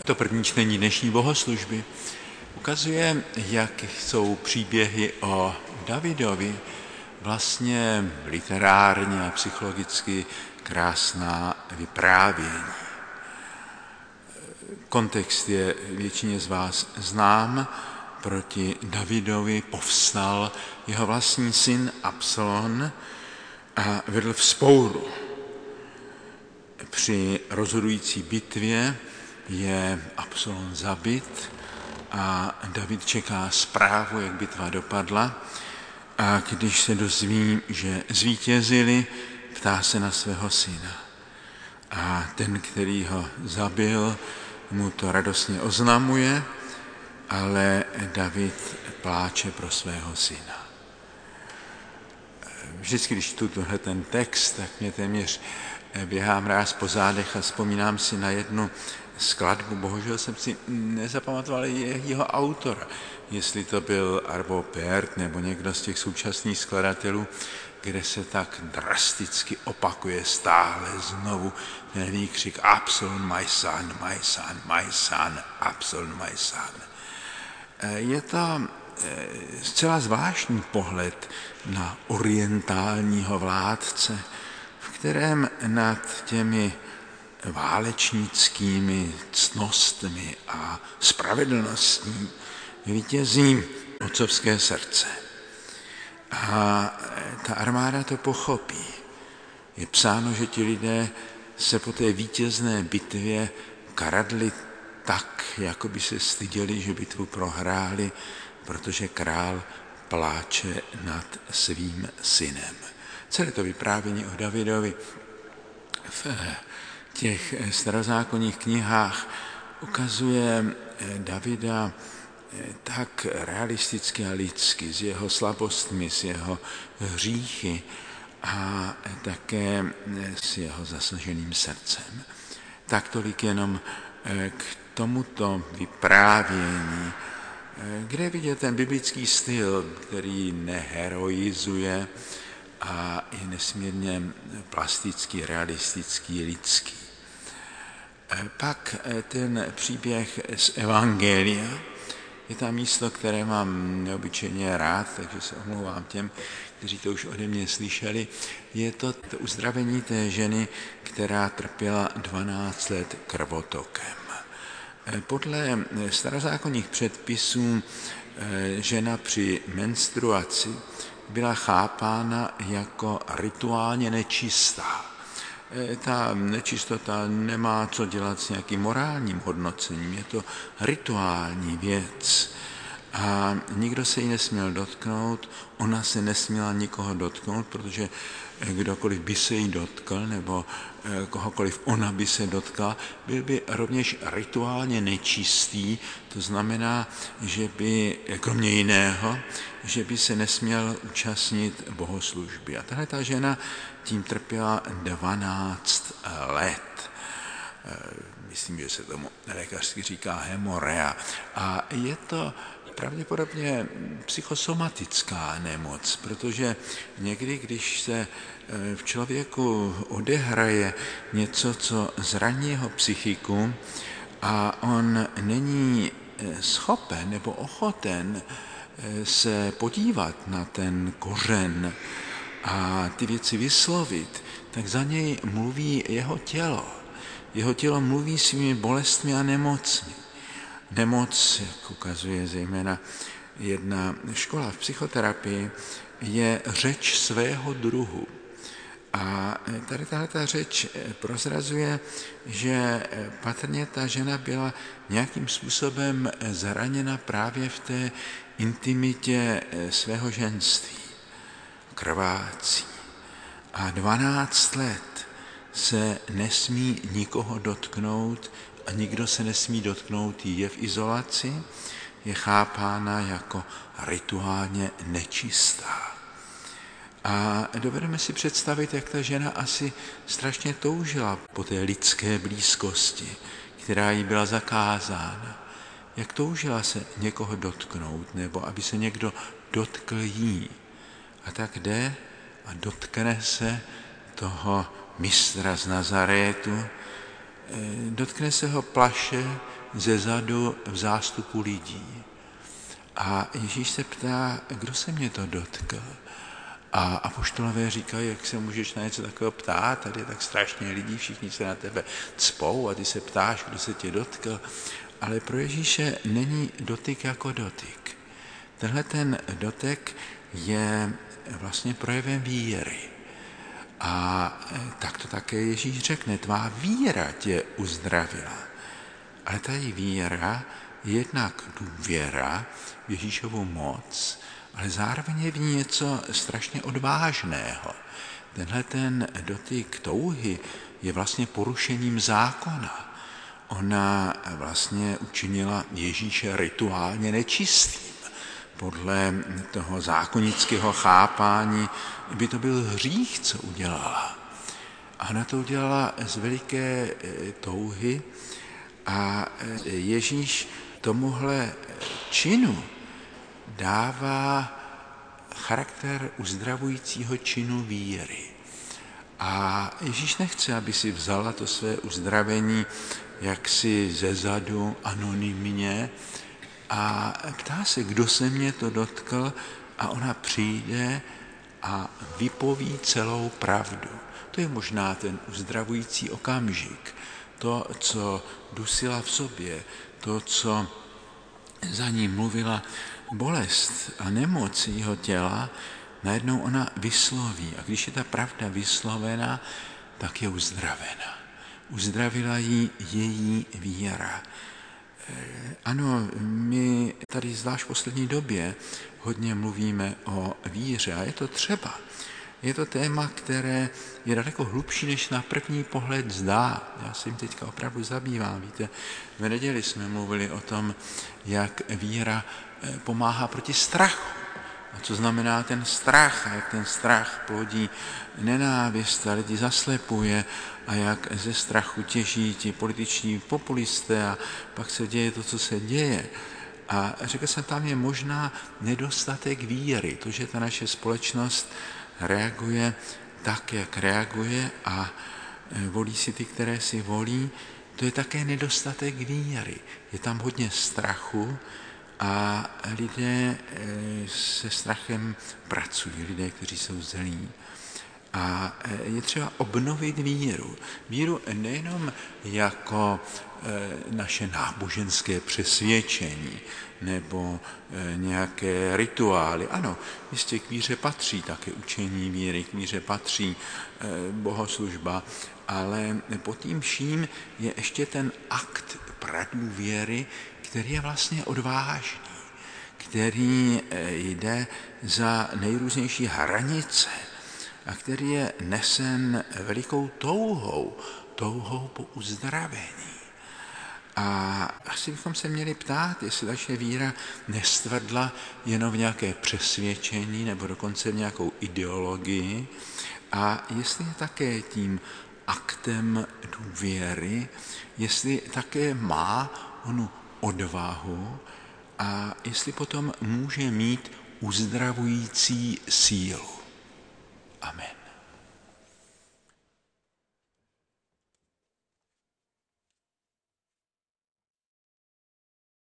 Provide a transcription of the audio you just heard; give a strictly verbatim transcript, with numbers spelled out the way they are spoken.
To první čtení dnešní bohoslužby ukazuje, jak jsou příběhy o Davidovi vlastně literárně a psychologicky krásná vyprávění. Kontext je většině z vás znám. Proti Davidovi povstal jeho vlastní syn Absalom a vedl vzpouru. Při rozhodující bitvě je Absalom zabit a David čeká zprávu, jak bitva dopadla, a když se dozví, že zvítězili, ptá se na svého syna. A ten, který ho zabil, mu to radostně oznamuje, ale David pláče pro svého syna. Vždycky, když čtu tenhle ten text, tak mě téměř běhá mráz po zádech a vzpomínám si na jednu skladbu. Bohužel jsem si nezapamatoval jeho autora, jestli to byl Arvo Pärt nebo někdo z těch současných skladatelů, kde se tak drasticky opakuje stále znovu ten výkřik Absalom, my son, my son, my son, Absalom, my son. Je to zcela zvláštní pohled na orientálního vládce, v kterém nad těmi válečnickými ctnostmi a spravedlností vítězí otcovské srdce. A ta armáda to pochopí. Je psáno, že ti lidé se po té vítězné bitvě kradli tak, jako by se styděli, že bitvu prohráli, protože král pláče nad svým synem. Celé to vyprávění o Davidovi v těch starozákonních knihách ukazuje Davida tak realisticky a lidsky, s jeho slabostmi, s jeho hříchy a také s jeho zasaženým srdcem. Tak tolik jenom k tomuto vyprávění, kde vidět ten biblický styl, který neheroizuje a je nesmírně plastický, realistický, lidský. Pak ten příběh z Evangelia. Je tam místo, které mám neobyčejně rád, takže se omlouvám těm, kteří to už ode mě slyšeli. Je to, to uzdravení té ženy, která trpěla dvanáct let krvotokem. Podle starozákonních předpisů žena při menstruaci byla chápána jako rituálně nečistá. Ta nečistota nemá co dělat s nějakým morálním hodnocením, je to rituální věc. A nikdo se jí nesměl dotknout, ona se nesměla nikoho dotknout, protože kdokoliv by se jí dotkl, nebo kohokoliv ona by se dotkla, byl by rovněž rituálně nečistý, to znamená, že by, kromě jiného, že by se nesměl účastnit bohoslužby. A tahle ta žena tím trpěla dvanáct let. Myslím, že se tomu lékařsky říká hemorea. A je to pravděpodobně psychosomatická nemoc, protože někdy, když se v člověku odehraje něco, co zraní jeho psychiku a on není schopen nebo ochoten se podívat na ten kořen a ty věci vyslovit, tak za něj mluví jeho tělo. Jeho tělo mluví svými bolestmi a nemocmi. Nemoc, jak ukazuje zejména jedna škola v psychoterapii, je řeč svého druhu. A tady tato řeč prozrazuje, že patrně ta žena byla nějakým způsobem zraněna právě v té intimitě svého ženství. Krvácí. A dvanáct let se nesmí nikoho dotknout a nikdo se nesmí dotknout, je v izolaci, je chápána jako rituálně nečistá. A dovedeme si představit, jak ta žena asi strašně toužila po té lidské blízkosti, která jí byla zakázána. Jak toužila se někoho dotknout, nebo aby se někdo dotkl jí. A tak jde a dotkne se toho mistra z Nazarétu, dotkne se ho plaše zezadu v zástupu lidí. A Ježíš se ptá, kdo se mě to dotkl? A apoštolové říkají, jak se můžeš na něco takového ptát, tady je tak strašně lidí, všichni se na tebe cpou a ty se ptáš, kdo se tě dotkl. Ale pro Ježíše není dotyk jako dotyk. Tenhle ten dotek je vlastně projevem víry. A tak to také Ježíš řekne, tvá víra tě uzdravila. Ale tady víra je jednak důvěra v Ježíšovu moc, ale zároveň je v ní něco strašně odvážného. Tenhle ten dotyk touhy je vlastně porušením zákona. Ona vlastně učinila Ježíše rituálně nečistým. Podle toho zákonického chápání by to byl hřích, co udělala. A ona to udělala z veliké touhy a Ježíš tomuhle činu dává charakter uzdravujícího činu víry. A Ježíš nechce, aby si vzala to své uzdravení jaksi zezadu anonymně a ptá se, kdo se mě to dotkl, a ona přijde a vypoví celou pravdu. To je možná ten uzdravující okamžik. To, co dusila v sobě, to, co za ní mluvila bolest a nemoc jeho těla, najednou ona vysloví. A když je ta pravda vyslovena, tak je uzdravena. Uzdravila ji její víra. Ano, my tady zvlášť v poslední době hodně mluvíme o víře a je to třeba. Je to téma, které je daleko hlubší, než na první pohled zdá. Já se jim teďka opravdu zabývám. Víte, v neděli jsme mluvili o tom, jak víra pomáhá proti strachu. A co znamená ten strach a jak ten strach plodí nenávist a lidi zaslepuje a jak ze strachu těží ti političní populisté a pak se děje to, co se děje. A řekl jsem, tam je možná nedostatek víry, to, že ta naše společnost reaguje tak, jak reaguje a volí si ty, které si volí, to je také nedostatek víry. Je tam hodně strachu a lidé se strachem pracují, lidé, kteří jsou zlí. A je třeba obnovit víru. Víru nejenom jako naše náboženské přesvědčení nebo nějaké rituály. Ano, jistě k víře patří také učení víry, k víře patří bohoslužba, ale pod tím vším je ještě ten akt pradůvěry, který je vlastně odvážný, který jde za nejrůznější hranice a který je nesen velikou touhou, touhou po uzdravení. A asi bychom se měli ptát, jestli naše víra nestvrdla jenom v nějaké přesvědčení nebo dokonce v nějakou ideologii a jestli je také tím aktem důvěry, jestli také má onu odvahu a jestli potom může mít uzdravující sílu. Amen.